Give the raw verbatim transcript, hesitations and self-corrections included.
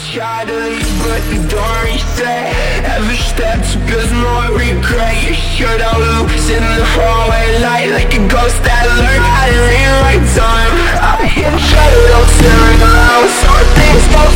try to leave, but the door reset. Every step took us more regret. You showed out loops in the hallway light, like a ghost that lurked. I didn't read right time. I hear shadows tearing around, so things fall